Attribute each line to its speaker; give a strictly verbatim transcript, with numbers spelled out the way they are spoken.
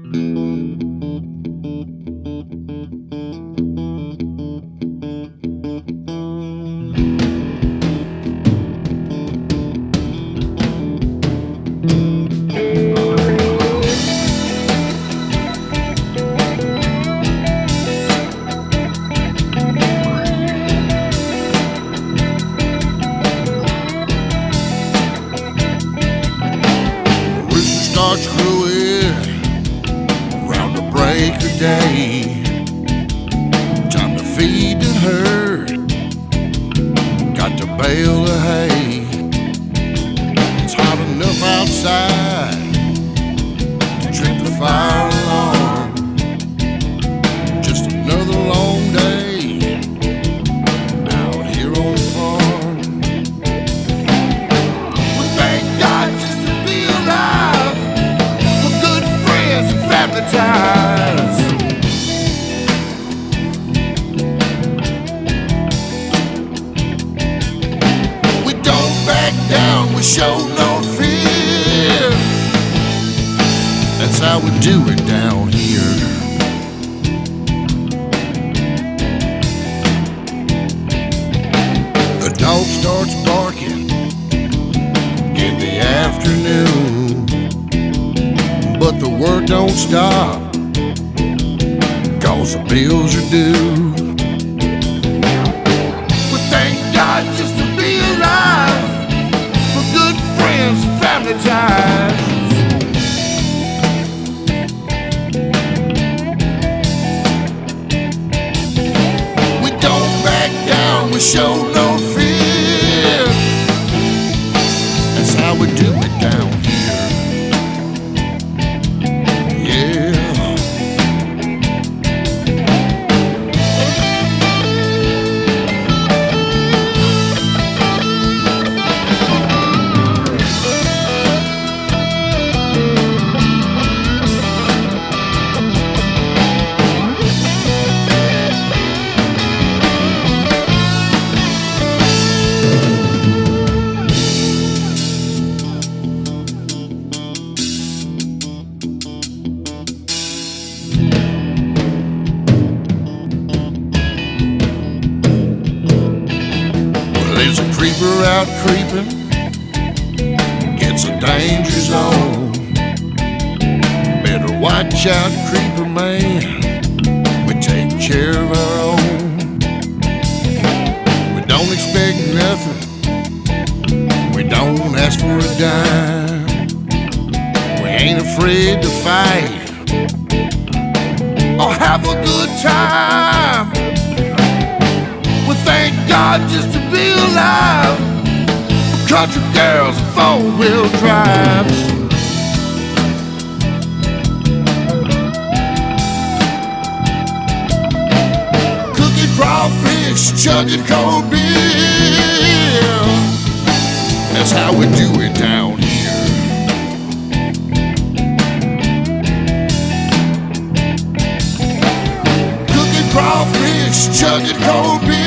Speaker 1: Starts crowing around the break of day. Time to feed the herd, got to bale the hay. It's hot enough outside to trip the fire alarm. Just another long day out here on the farm. We thank God just to be alive, family ties. We don't back down, we show no fear. That's how we do it down here. The dog starts barking in the afternoon, but the work don't stop, 'cause the bills are due. We thank God just to be alive, for good friends and family ties. We don't back down, we show no fear. That's how we do it down here. There's a creeper out creeping, it's a danger zone. Better watch out, creeper man, we take care of our own. We don't expect nothing, we don't ask for a dime. We ain't afraid to fight or have a good time. We thank God just to be alive, country girls and four-wheel drives. Cooking crawfish, chugging cold beer. That's how we do it down here. Cooking crawfish, chugging cold beer.